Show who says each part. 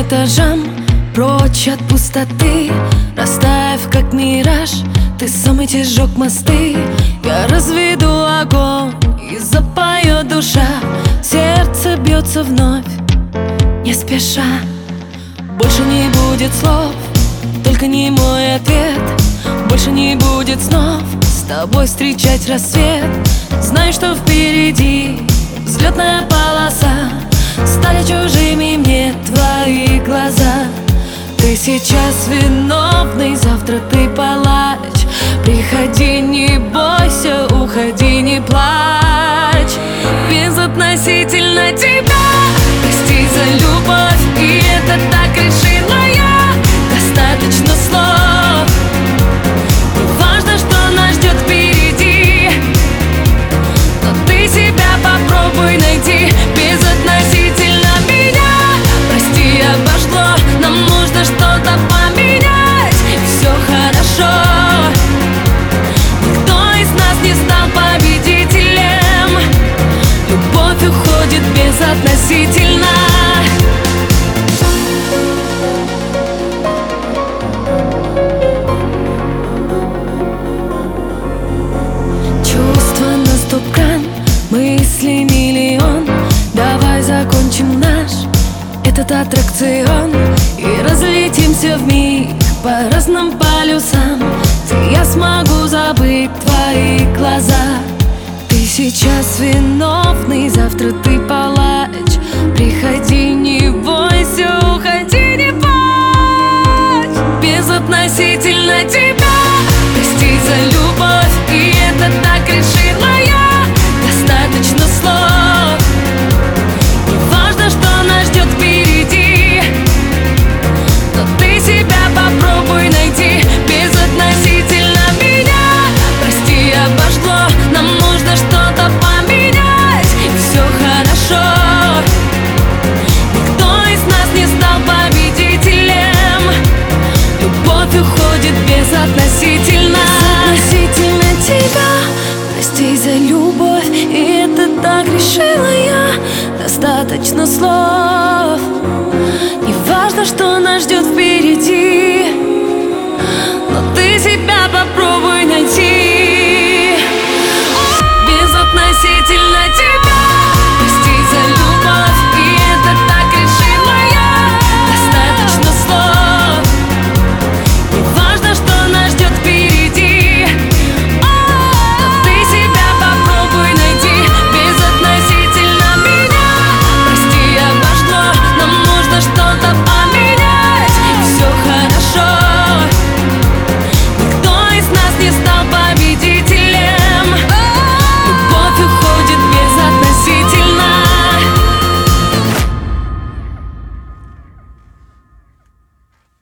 Speaker 1: этажам, прочь от пустоты, растаяв как мираж. Ты сам эти сжег мосты. Я разведу огонь, и запоет душа. Сердце бьется вновь, не спеша. Больше не будет слов, только не мой ответ. Больше не будет снов с тобой встречать рассвет. Знаю, что впереди взлетная полоса. Стали чужими мне твои глаза. Ты сейчас виновный, завтра ты палач. Приходи, не бойся, уходи, не плачь. Безотносительно тебя, прости за любовь, и это так решила я. Достаточно слов, не важно, что нас ждет впереди, но ты себя попробуй найти. Безотносительно меня, прости, обошло, нам нужно что-то поменять, и все хорошо. Никто из нас не стал победителем. Любовь уходит безотносительно. Чувства на стоп-кран, мысли миллион. Давай закончим наш этот аттракцион и разлетимся вмиг по разным полюсам, где я смогу забыть твои глаза. Ты сейчас виновный, завтра ты палач. Приходи, не бойся, уходи, не плачь. Безотносительно тебя, прости за любовь, и это так решила я. Достаточно слов, не важно, что нас ждет впереди, но ты себя попробуй найти. Безотносительно меня, прости, обошло, нам нужно что-то поменять, и все хорошо. Никто из нас не стал победителем. Любовь уходит безотносительно. Безотносительно тебя, прости за любовь, и это так решила я. Достаточно слов, не важно, что нас ждет впереди,